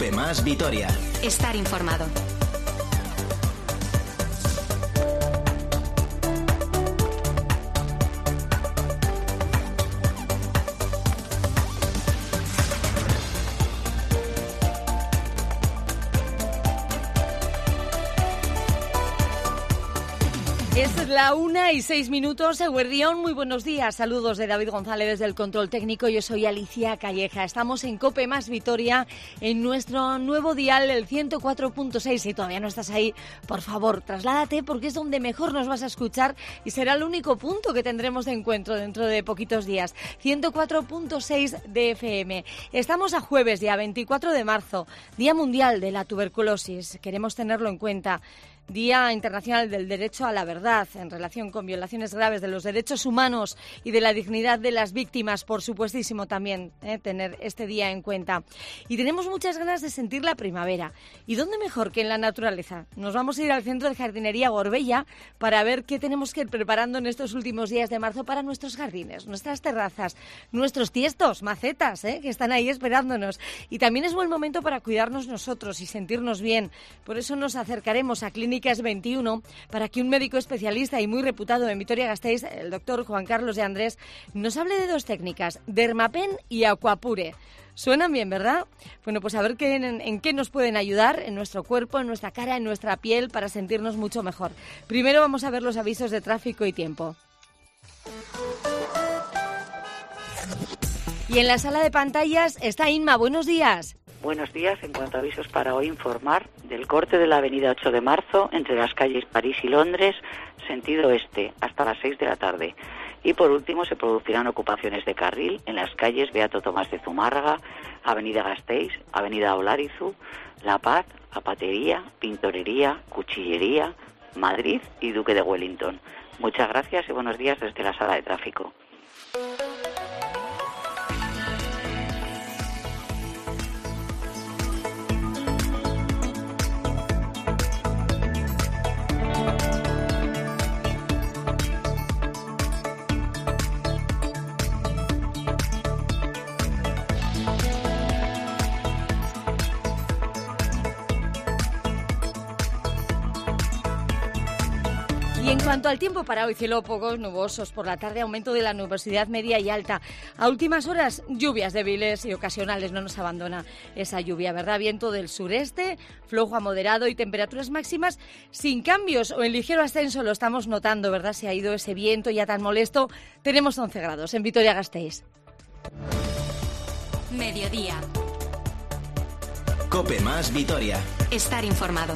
Cope Más Vitoria. Estar informado. Es la 1:06, Eguerdión, muy buenos días, saludos de David González desde el control técnico, yo soy Alicia Calleja, estamos en Cope Más Vitoria, en nuestro nuevo dial, el 104.6, si todavía no estás ahí, por favor, trasládate porque es donde mejor nos vas a escuchar y será el único punto que tendremos de encuentro dentro de poquitos días, 104.6 de FM. Estamos a jueves, día 24 de marzo, Día Mundial de la Tuberculosis, queremos tenerlo en cuenta. Día Internacional del Derecho a la Verdad en relación con violaciones graves de los derechos humanos y de la dignidad de las víctimas, por supuestísimo también tener este día en cuenta. Y tenemos muchas ganas de sentir la primavera. ¿Y dónde mejor que en la naturaleza? Nos vamos a ir al Centro de Jardinería Gorbella para ver qué tenemos que ir preparando en estos últimos días de marzo para nuestros jardines, nuestras terrazas, nuestros tiestos, macetas, que están ahí esperándonos. Y también es buen momento para cuidarnos nosotros y sentirnos bien. Por eso nos acercaremos a Clínicas 21 para que un médico especialista y muy reputado en Vitoria-Gasteiz, el doctor Juan Carlos de Andrés, nos hable de dos técnicas, Dermapen y Aquapure. Suenan bien, ¿verdad? Bueno, pues a ver en qué nos pueden ayudar en nuestro cuerpo, en nuestra cara, en nuestra piel, para sentirnos mucho mejor. Primero vamos a ver los avisos de tráfico y tiempo. Y en la sala de pantallas está Inma. Buenos días. Buenos días. En cuanto a avisos para hoy, informar del corte de la avenida 8 de marzo entre las calles París y Londres, sentido este, hasta las 6 de la tarde. Y por último, se producirán ocupaciones de carril en las calles Beato Tomás de Zumárraga, Avenida Gasteiz, Avenida Olarizu, La Paz, Zapatería, Pintorería, Cuchillería, Madrid y Duque de Wellington. Muchas gracias y buenos días desde la sala de tráfico. En cuanto al tiempo para hoy, cielo poco nubosos, por la tarde aumento de la nubosidad media y alta. A últimas horas, lluvias débiles y ocasionales, no nos abandona esa lluvia, ¿verdad? Viento del sureste, flojo a moderado y temperaturas máximas sin cambios o en ligero ascenso, lo estamos notando, ¿verdad? Se ha ido ese viento ya tan molesto. Tenemos 11 grados en Vitoria-Gasteiz. Mediodía. Cope Más Vitoria. Estar informado.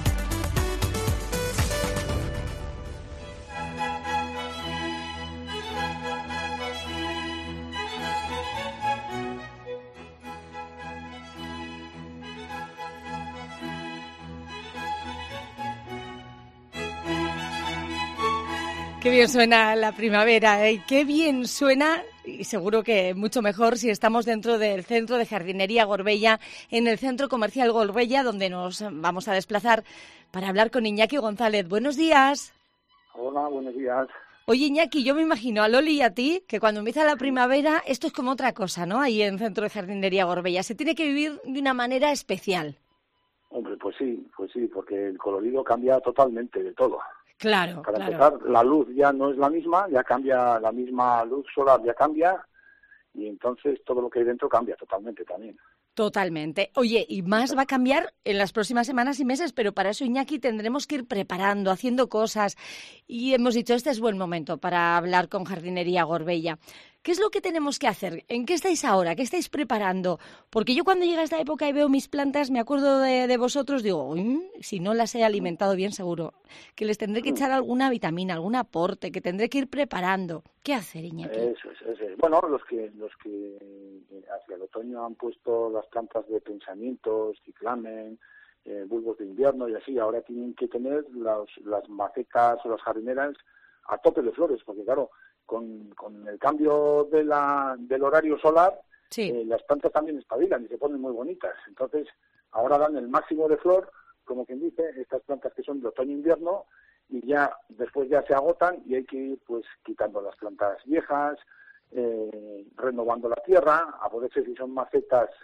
Qué bien suena la primavera, ¿eh? Qué bien suena, y seguro que mucho mejor si estamos dentro del Centro de Jardinería Gorbella, en el Centro Comercial Gorbella, donde nos vamos a desplazar para hablar con Iñaki González. Buenos días. Hola, buenos días. Oye, Iñaki, yo me imagino a Loli y a ti que cuando empieza la primavera esto es como otra cosa, ¿no? Ahí en el Centro de Jardinería Gorbella. Se tiene que vivir de una manera especial. Hombre, pues sí, porque el colorido cambia totalmente de todo. Claro, Para claro. empezar, la luz ya no es la misma, ya cambia, la misma luz solar ya cambia, y entonces todo lo que hay dentro cambia totalmente también. Totalmente. Oye, y más va a cambiar en las próximas semanas y meses, pero para eso, Iñaki, tendremos que ir preparando, haciendo cosas. Y hemos dicho, este es buen momento para hablar con Jardinería Gorbella. ¿Qué es lo que tenemos que hacer? ¿En qué estáis ahora? ¿Qué estáis preparando? Porque yo cuando llega esta época y veo mis plantas, me acuerdo de vosotros, digo, si no las he alimentado bien, seguro que les tendré que echar alguna vitamina, algún aporte, que tendré que ir preparando. ¿Qué hacer, Iñaki? Eso es. Bueno, los que hacia el otoño han puesto las plantas de pensamientos, ciclamen, bulbos de invierno y así, ahora tienen que tener las macetas o las jardineras a tope de flores, porque claro, con el cambio del horario solar, Sí. Las plantas también espabilan y se ponen muy bonitas. Entonces, ahora dan el máximo de flor, como quien dice, estas plantas que son de otoño-invierno, y ya después ya se agotan y hay que ir pues quitando las plantas viejas, renovando la tierra, a poder ser si son macetas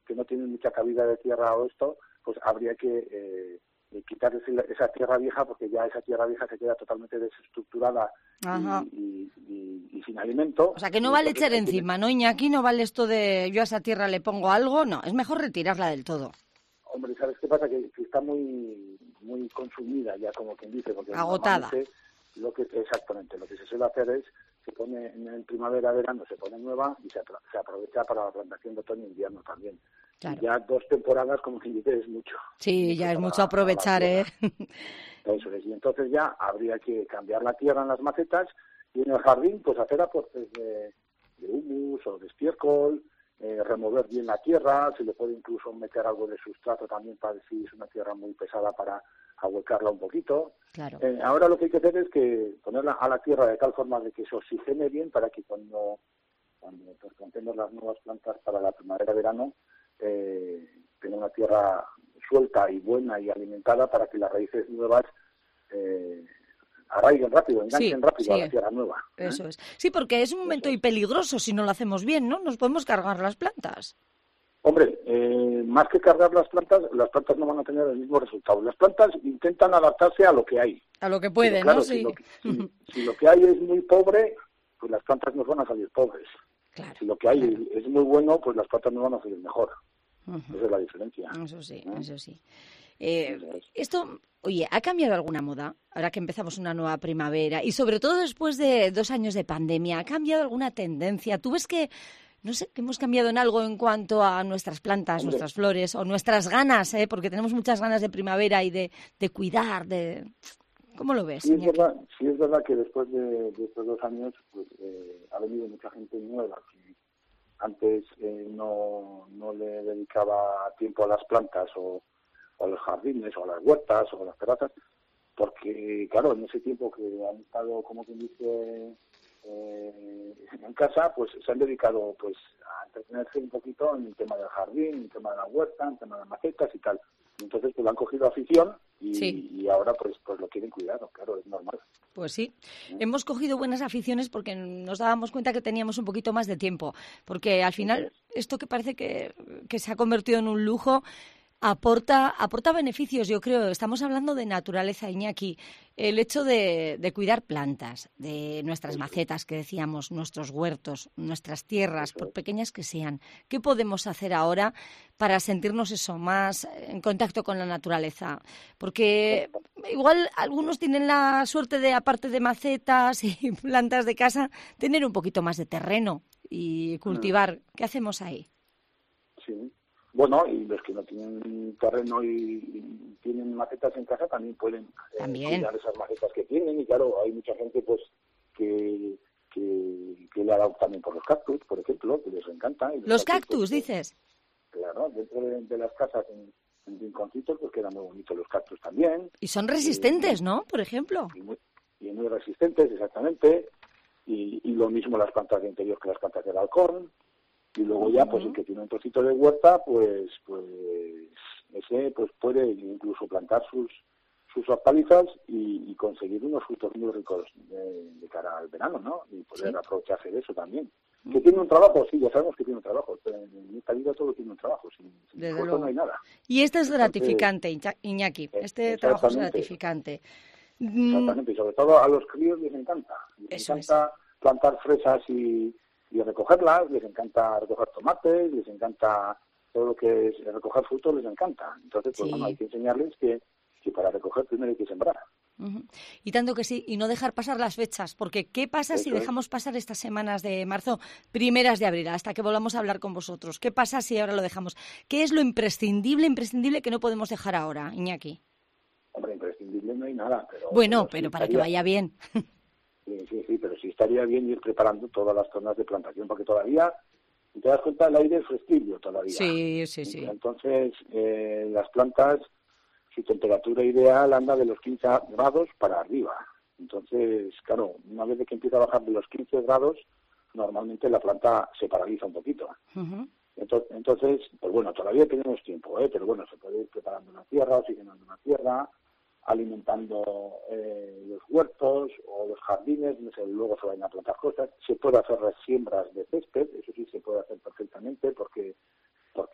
que no tienen mucha cabida de tierra o esto, pues habría que quitar esa tierra vieja, porque ya esa tierra vieja se queda totalmente desestructurada y sin alimento. O sea, que no vale echar encima, ¿no, Iñaki? No vale esto de yo a esa tierra le pongo algo, no, es mejor retirarla del todo. Hombre, ¿sabes qué pasa? Que está muy consumida ya, como quien dice. Porque agotada. Exactamente, lo que se suele hacer es, se pone en primavera, verano, se pone nueva y se aprovecha para la plantación de otoño e invierno también. Claro. Y ya 2 temporadas, como quien dice, es mucho. Sí, ya es mucho aprovechar, ¿eh? Eso es, y entonces ya habría que cambiar la tierra en las macetas y en el jardín pues hacer aportes de humus o de estiércol, remover bien la tierra, se le puede incluso meter algo de sustrato también para si es una tierra muy pesada para ahuecarla un poquito. Claro. Ahora lo que hay que hacer es que ponerla a la tierra de tal forma de que se oxigene bien para que cuando pues, plantemos las nuevas plantas para la primavera-verano, tener una tierra suelta y buena y alimentada para que las raíces nuevas arraiguen rápido, enganchen rápido a la tierra nueva. Eso es. Sí, porque es un momento y peligroso si no lo hacemos bien, ¿no? Nos podemos cargar las plantas. Hombre, más que cargar las plantas no van a tener el mismo resultado. Las plantas intentan adaptarse a lo que hay. A lo que pueden, claro, ¿no? Sí. Si lo que hay es muy pobre, pues las plantas nos van a salir pobres. Claro, si lo que hay es muy bueno, pues las plantas nos van a salir mejor. Esa es la diferencia. Eso sí, eso sí. Esto, oye, ¿ha cambiado alguna moda ahora que empezamos una nueva primavera? Y sobre todo después de 2 años de pandemia, ¿ha cambiado alguna tendencia? ¿Tú ves que, no sé, que hemos cambiado en algo en cuanto a nuestras plantas, nuestras flores o nuestras ganas, porque tenemos muchas ganas de primavera y de cuidar, ¿Cómo lo ves? Sí, es verdad que después de estos 2 años pues, ha venido mucha gente nueva que antes no le dedicaba tiempo a las plantas o a los jardines o a las huertas o a las terrazas, porque claro, en ese tiempo que han estado, como quien dice, en casa, pues se han dedicado pues a entretenerse un poquito en el tema del jardín, en el tema de la huerta, en el tema de las macetas y tal. Entonces pues le han cogido afición y ahora pues lo quieren cuidar, claro, es normal. Pues sí, hemos cogido buenas aficiones porque nos dábamos cuenta que teníamos un poquito más de tiempo, porque al final esto que parece que se ha convertido en un lujo aporta beneficios, yo creo. Estamos hablando de naturaleza, Iñaki. El hecho de cuidar plantas, de nuestras macetas, que decíamos, nuestros huertos, nuestras tierras, por pequeñas que sean. ¿Qué podemos hacer ahora para sentirnos más en contacto con la naturaleza? Porque igual algunos tienen la suerte de, aparte de macetas y plantas de casa, tener un poquito más de terreno y cultivar. ¿Qué hacemos ahí? Sí. Bueno, y los que no tienen terreno y tienen macetas en casa también pueden cuidar esas macetas que tienen. Y claro, hay mucha gente pues que le ha dado también por los cactus, por ejemplo, que les encanta. Y ¿Los cactus, dices? Claro, dentro de las casas en rinconcitos pues quedan muy bonitos los cactus también. Y son resistentes, ¿no? Por ejemplo. Y muy resistentes, exactamente. Y lo mismo las plantas de interior que las plantas de balcón. Y luego ya, pues el que tiene un trocito de huerta, pues ese pues puede incluso plantar sus hortalizas y conseguir unos frutos muy ricos de cara al verano, ¿no? Y poder aprovecharse de eso también. ¿Que tiene un trabajo? Sí, ya sabemos que tiene un trabajo. Pero en esta vida todo tiene un trabajo. Sin esfuerzo no hay nada. Y este es gratificante, Iñaki. Este trabajo es gratificante. Exactamente. Y sobre todo a los críos les encanta. Les encanta plantar fresas y recogerlas, les encanta recoger tomates, les encanta todo lo que es recoger frutos, les encanta. Entonces, pues bueno, hay que enseñarles que para recoger primero hay que sembrar. Y tanto que sí, y no dejar pasar las fechas, porque ¿qué pasa si dejamos pasar estas semanas de marzo, primeras de abril, hasta que volvamos a hablar con vosotros? ¿Qué pasa si ahora lo dejamos? ¿Qué es lo imprescindible que no podemos dejar ahora, Iñaki? Hombre, imprescindible no hay nada. Pero para que vaya bien. Sí, pero sí estaría bien ir preparando todas las zonas de plantación, porque todavía, si te das cuenta, el aire es fresquillo todavía. Sí. Entonces, las plantas, su temperatura ideal anda de los 15 grados para arriba. Entonces, claro, una vez que empieza a bajar de los 15 grados, normalmente la planta se paraliza un poquito. Entonces, pues bueno, todavía tenemos tiempo, pero bueno, se puede ir preparando una tierra, oxigenando una tierra, alimentando los huertos o los jardines, no sé, luego se van a plantar cosas. Se puede hacer las siembras de césped, eso sí se puede hacer perfectamente porque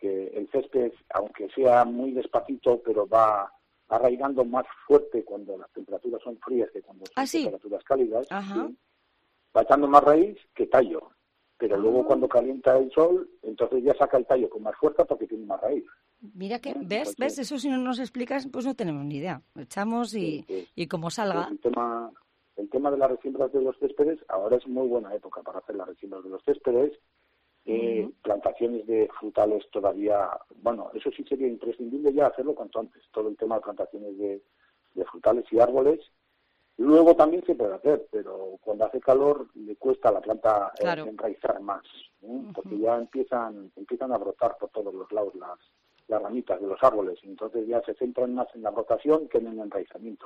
porque el césped, aunque sea muy despacito, pero va arraigando más fuerte cuando las temperaturas son frías que cuando son temperaturas cálidas. ¿Sí? Va echando más raíz que tallo, pero luego cuando calienta el sol, entonces ya saca el tallo con más fuerza porque tiene más raíz. Mira que, ¿ves? Eso si no nos explicas, pues no tenemos ni idea. Echamos y como salga. El tema de las resiembras de los céspedes, ahora es muy buena época para hacer las resiembras de los céspedes. Plantaciones de frutales todavía, bueno, eso sí sería imprescindible ya hacerlo cuanto antes, todo el tema de plantaciones de frutales y árboles. Luego también se puede hacer, pero cuando hace calor le cuesta a la planta enraizar más, porque ya empiezan a brotar por todos los lados las ramitas de los árboles, y entonces ya se centran más en la brotación que en el enraizamiento.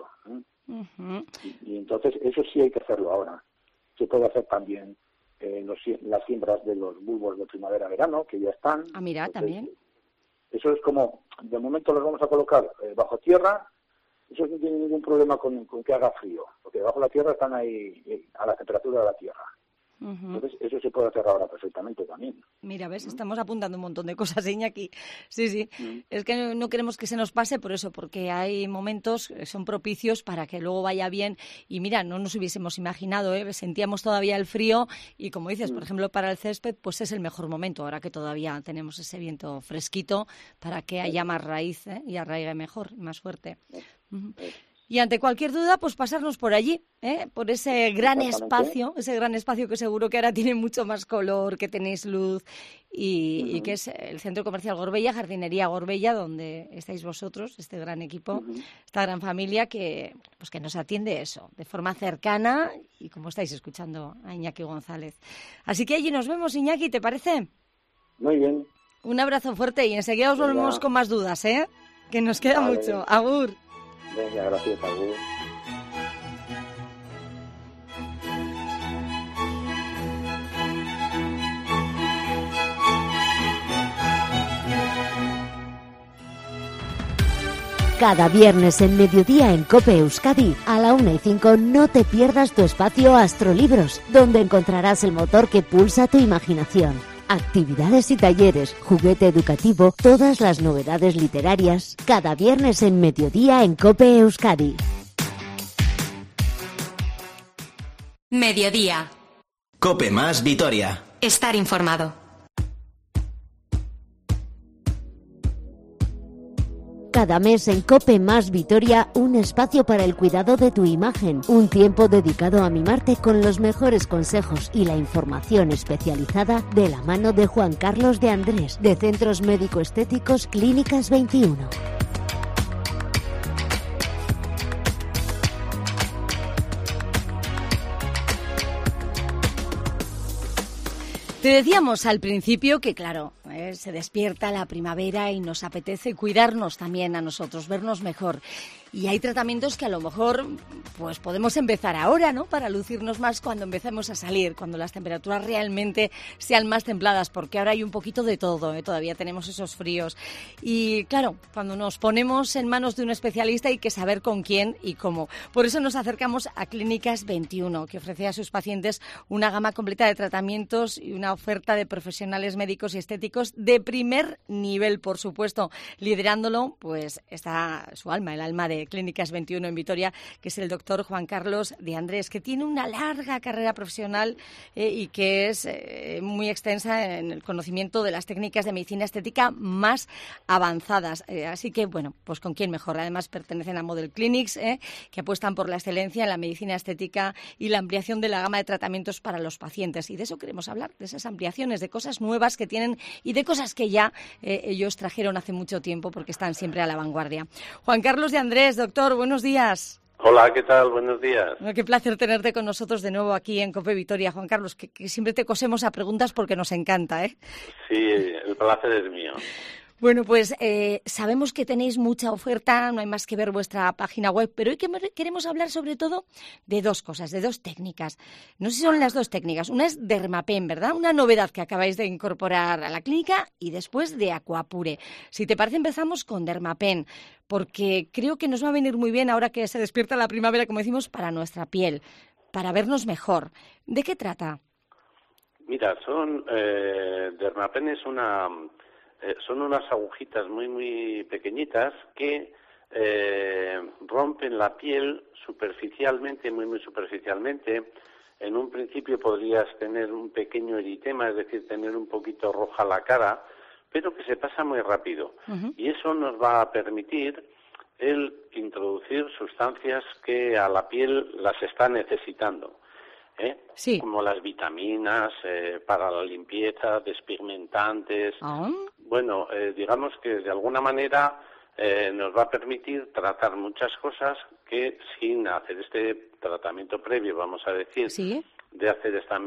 Y entonces eso sí hay que hacerlo ahora. Se puede hacer también las siembras de los bulbos de primavera-verano, que ya están. Mira, entonces, también. Eso es como, de momento los vamos a colocar bajo tierra. Eso no tiene ningún problema con que haga frío, porque bajo la tierra están ahí a la temperatura de la tierra. Entonces, eso se puede hacer ahora perfectamente también. Mira, ves, estamos apuntando un montón de cosas, Iñaki. Sí. Es que no queremos que se nos pase por eso, porque hay momentos que son propicios para que luego vaya bien. Y mira, no nos hubiésemos imaginado, sentíamos todavía el frío y, como dices, por ejemplo, para el césped, pues es el mejor momento, ahora que todavía tenemos ese viento fresquito, para que haya más raíz y arraigue mejor, más fuerte. Y ante cualquier duda, pues pasarnos por allí, por ese gran espacio que seguro que ahora tiene mucho más color, que tenéis luz y que es el Centro Comercial Gorbella, Jardinería Gorbella, donde estáis vosotros, este gran equipo, esta gran familia que nos atiende eso, de forma cercana y como estáis escuchando a Iñaki González. Así que allí nos vemos, Iñaki, ¿te parece? Muy bien. Un abrazo fuerte y enseguida os volvemos con más dudas, que nos queda mucho. Agur. Venga, gracias, agur. Cada viernes en mediodía en COPE Euskadi, a la 1:05, no te pierdas tu espacio Astrolibros, donde encontrarás el motor que pulsa tu imaginación. Actividades y talleres, juguete educativo, todas las novedades literarias, cada viernes en mediodía en COPE Euskadi. Mediodía. COPE más Vitoria. Estar informado. Cada mes en COPE más Vitoria, un espacio para el cuidado de tu imagen, un tiempo dedicado a mimarte con los mejores consejos y la información especializada de la mano de Juan Carlos de Andrés, de Centros Médico Estéticos Clínicas 21. Te decíamos al principio que, claro, se despierta la primavera y nos apetece cuidarnos también a nosotros, vernos mejor. Y hay tratamientos que a lo mejor pues podemos empezar ahora, ¿no? Para lucirnos más cuando empecemos a salir, cuando las temperaturas realmente sean más templadas, porque ahora hay un poquito de todo, todavía tenemos esos fríos. Y claro, cuando nos ponemos en manos de un especialista hay que saber con quién y cómo. Por eso nos acercamos a Clínicas 21, que ofrece a sus pacientes una gama completa de tratamientos y una oferta de profesionales médicos y estéticos de primer nivel, por supuesto. Liderándolo, pues está su alma, el alma de Clínicas 21 en Vitoria, que es el doctor Juan Carlos de Andrés, que tiene una larga carrera profesional y que es muy extensa en el conocimiento de las técnicas de medicina estética más avanzadas. Así que, bueno, pues con quién mejor. Además, pertenecen a Model Clinics, que apuestan por la excelencia en la medicina estética y la ampliación de la gama de tratamientos para los pacientes. Y de eso queremos hablar, de esas ampliaciones, de cosas nuevas que tienen y de cosas que ya ellos trajeron hace mucho tiempo porque están siempre a la vanguardia. Juan Carlos de Andrés, doctor, buenos días. Hola, ¿qué tal? Buenos días. Qué placer tenerte con nosotros de nuevo aquí en COPE Vitoria, Juan Carlos, que siempre te cosemos a preguntas porque nos encanta, ¿eh? Sí, el placer es mío. Bueno, pues sabemos que tenéis mucha oferta, no hay más que ver vuestra página web, pero hoy queremos hablar sobre todo de dos cosas, de dos técnicas. No sé si son las dos técnicas. Una es Dermapen, ¿verdad? Una novedad que acabáis de incorporar a la clínica y después de Aquapure. Si te parece, empezamos con Dermapen, porque creo que nos va a venir muy bien ahora que se despierta la primavera, como decimos, para nuestra piel, para vernos mejor. ¿De qué trata? Mira, Dermapen es una son unas agujitas muy, muy pequeñitas que rompen la piel superficialmente, muy, muy superficialmente. En un principio podrías tener un pequeño eritema, es decir, tener un poquito roja la cara, pero que se pasa muy rápido. Y eso nos va a permitir el introducir sustancias que a la piel las está necesitando, Sí. como las vitaminas para la limpieza, despigmentantes. Bueno, digamos que de alguna manera nos va a permitir tratar muchas cosas que sin hacer este tratamiento previo, vamos a decir, Sí. de hacer esta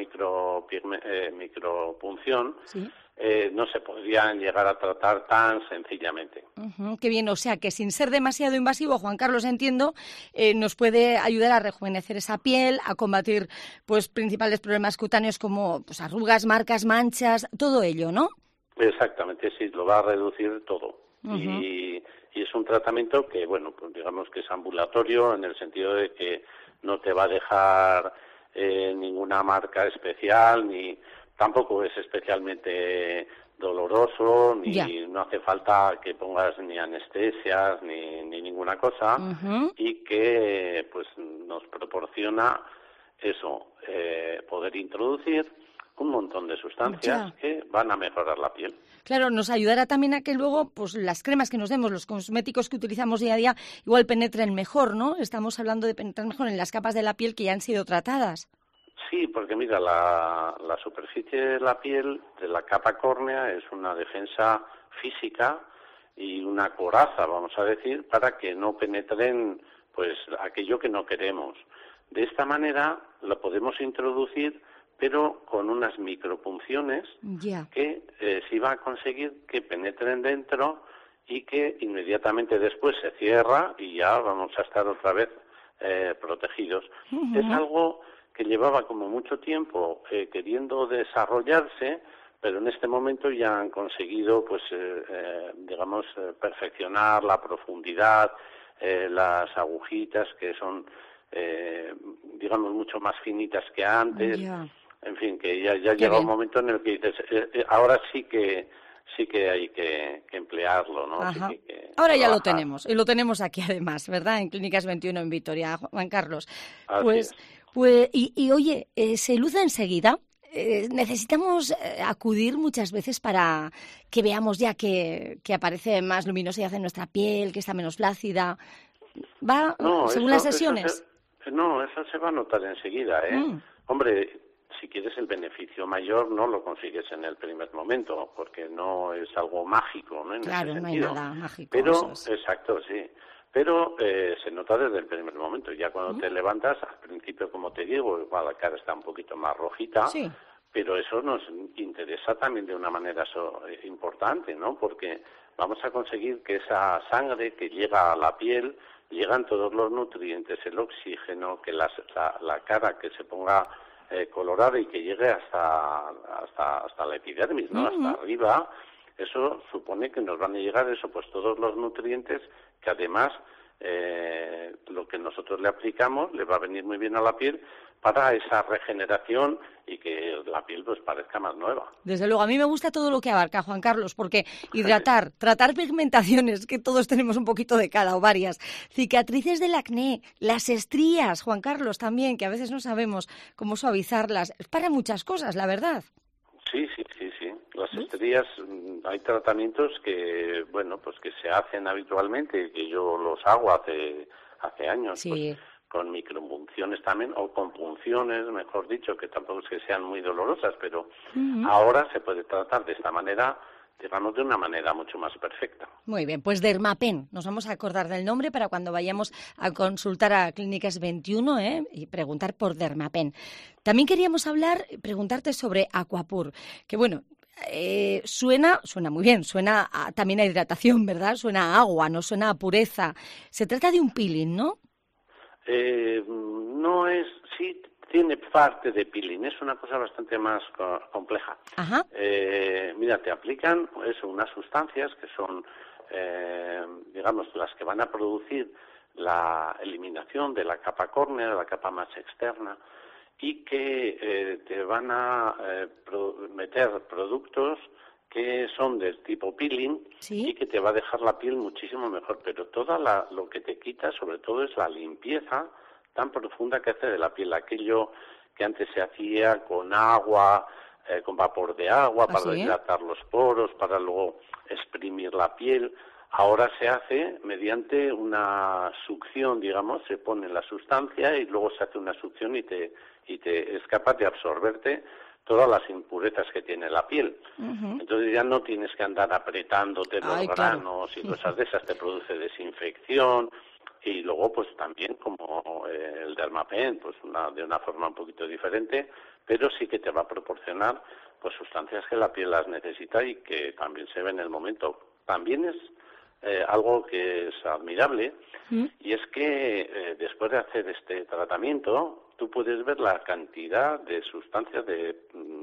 micropunción, Sí. no se podrían llegar a tratar tan sencillamente. Qué bien, o sea que sin ser demasiado invasivo, Juan Carlos, entiendo, nos puede ayudar a rejuvenecer esa piel, a combatir pues principales problemas cutáneos como pues, arrugas, marcas, manchas, todo ello, ¿no? Exactamente, sí, lo va a reducir todo. Y es un tratamiento que, bueno, pues digamos que es ambulatorio en el sentido de que no te va a dejar ninguna marca especial, ni tampoco es especialmente doloroso, ni no hace falta que pongas ni anestesias ni ninguna cosa, y que pues nos proporciona eso, poder introducir un montón de sustancias que van a mejorar la piel. Claro, nos ayudará también a que luego pues las cremas que nos demos, los cosméticos que utilizamos día a día, igual penetren mejor, ¿no? Estamos hablando de penetrar mejor en las capas de la piel que ya han sido tratadas. Sí, porque mira, la superficie de la piel, de la capa córnea, es una defensa física y una coraza, vamos a decir, para que no penetren pues aquello que no queremos. De esta manera lo podemos introducir, pero con unas micropunciones que sí va a conseguir que penetren dentro y que inmediatamente después se cierra y ya vamos a estar otra vez protegidos. Es algo que llevaba como mucho tiempo queriendo desarrollarse, pero en este momento ya han conseguido, pues, digamos, perfeccionar la profundidad, las agujitas que son, digamos, mucho más finitas que antes. En fin, que ya llega un momento en el que dices, ahora sí que hay que emplearlo, ¿no? Ahora ya lo tenemos, y lo tenemos aquí además, ¿verdad? En Clínicas 21 en Vitoria, Juan Carlos. Pues, y oye, ¿se luce enseguida? ¿Necesitamos acudir muchas veces para que veamos ya que aparece más luminosidad en nuestra piel, que está menos flácida? ¿Va según las sesiones? Eso se va a notar enseguida, Hombre, si quieres el beneficio mayor no lo consigues en el primer momento, porque no es algo mágico, ¿no? Claro, no hay nada mágico. Pero, exacto, sí. Pero se nota desde el primer momento. Ya cuando te levantas, al principio, como te digo, igual la cara está un poquito más rojita, pero eso nos interesa también de una manera importante, ¿no? Porque vamos a conseguir que esa sangre que llega a la piel, llegan todos los nutrientes, el oxígeno, que la cara que se ponga colorada y que llegue hasta la epidermis, ¿no? Hasta arriba. Eso supone que nos van a llegar pues todos los nutrientes que además lo que nosotros le aplicamos le va a venir muy bien a la piel para esa regeneración y que la piel pues parezca más nueva. Desde luego, a mí me gusta todo lo que abarca, Juan Carlos, porque hidratar, tratar pigmentaciones, que todos tenemos un poquito de cada o varias, cicatrices del acné, las estrías, Juan Carlos, también, que a veces no sabemos cómo suavizarlas, es para muchas cosas, la verdad. Sí. Las estrías, hay tratamientos que, bueno, pues que se hacen habitualmente, que yo los hago hace años, pues, con micropunciones también, o con punciones, mejor dicho, que tampoco es que sean muy dolorosas, pero ahora se puede tratar de esta manera, digamos, de una manera mucho más perfecta. Muy bien, pues Dermapen, nos vamos a acordar del nombre para cuando vayamos a consultar a Clínicas 21 y preguntar por Dermapen. También queríamos preguntarte sobre Aquapur, que bueno, suena muy bien, suena también a hidratación, ¿verdad? Suena a agua, no suena a pureza. Se trata de un peeling, ¿no? No es, sí tiene parte de peeling, es una cosa bastante más compleja. Mira, te aplican unas sustancias que son, digamos, las que van a producir la eliminación de la capa córnea, de la capa más externa, y que te van a meter productos que son del tipo peeling, ¿sí? Y que te va a dejar la piel muchísimo mejor, pero lo que te quita sobre todo es la limpieza tan profunda que hace de la piel, aquello que antes se hacía con agua, con vapor de agua, para dilatar los poros, para luego exprimir la piel. Ahora se hace mediante una succión, digamos, se pone la sustancia y luego se hace una succión y te es capaz de absorberte todas las impurezas que tiene la piel. Entonces ya no tienes que andar apretándote los granos y cosas de esas, te produce desinfección. Y luego, pues también, como el Dermapen, pues de una forma un poquito diferente, pero sí que te va a proporcionar pues sustancias que la piel las necesita y que también se ve en el momento. También es algo que es admirable, y es que después de hacer este tratamiento, tú puedes ver la cantidad de sustancias de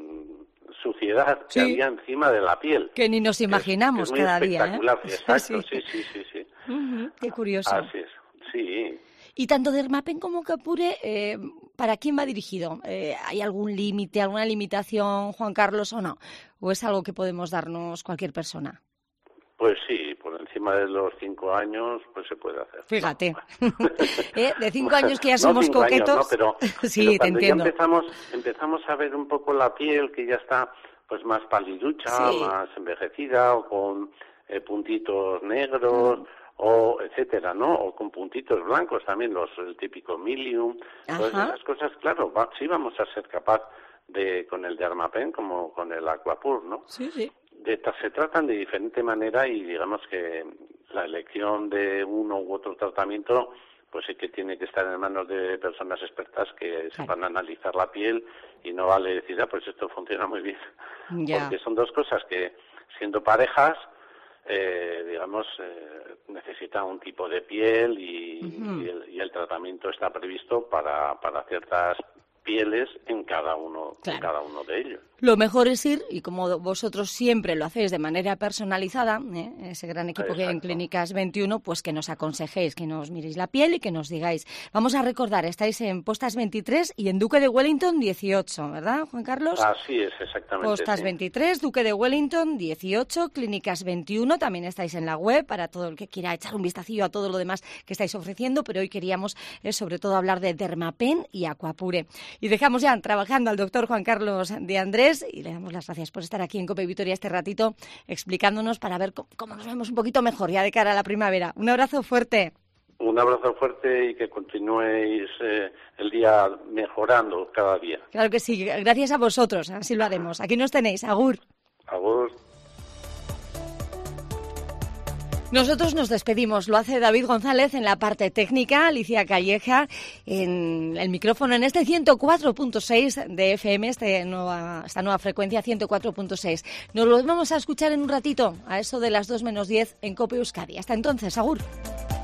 suciedad que había encima de la piel. Que ni nos imaginamos es cada día. Espectacular, exacto, sí. Qué curioso. Así es, sí. Y tanto Dermapen como Aquapure, ¿para quién va dirigido? ¿Hay algún límite, alguna limitación, Juan Carlos, o no? ¿O es algo que podemos darnos cualquier persona? Pues sí, por encima de los 5 años, pues se puede hacer. Fíjate, de 5 años que ya somos coquetos. Años, no, sí, pero te entiendo. Ya empezamos a ver un poco la piel que ya está pues más paliducha, más envejecida, o con puntitos negros, o etcétera, ¿no? O con puntitos blancos también, el típico milium. Todas esas cosas, claro, sí vamos a ser capaz de, con el Dermapen como con el Aquapure, ¿no? Sí. Se tratan de diferente manera, y digamos que la elección de uno u otro tratamiento pues sí que tiene que estar en manos de personas expertas que sepan analizar la piel, y no vale decir, pues esto funciona muy bien. Porque son dos cosas que, siendo parejas, necesitan un tipo de piel, y el tratamiento está previsto para ciertas pieles en cada uno de ellos. Lo mejor es ir, y como vosotros siempre lo hacéis de manera personalizada, ese gran equipo que hay en Clínicas 21, pues que nos aconsejéis, que nos miréis la piel y que nos digáis. Vamos a recordar, estáis en Postas 23 y en Duque de Wellington 18, ¿verdad, Juan Carlos? Así es, exactamente. Postas 23, Duque de Wellington 18, Clínicas 21, también estáis en la web para todo el que quiera echar un vistacillo a todo lo demás que estáis ofreciendo, pero hoy queríamos sobre todo hablar de Dermapen y Aquapure. Y dejamos ya trabajando al doctor Juan Carlos de Andrés, y le damos las gracias por estar aquí en COPE Vitoria este ratito explicándonos para ver cómo nos vemos un poquito mejor ya de cara a la primavera. Un abrazo fuerte. Un abrazo fuerte, y que continuéis el día mejorando cada día. Claro que sí, gracias a vosotros, así lo haremos. Aquí nos tenéis, agur. Agur. Nosotros nos despedimos, lo hace David González en la parte técnica, Alicia Calleja en el micrófono en este 104.6 de FM, esta nueva frecuencia 104.6. Nos lo vamos a escuchar en un ratito, a eso de las 2 menos 10 en COPE Euskadi. Hasta entonces, agur.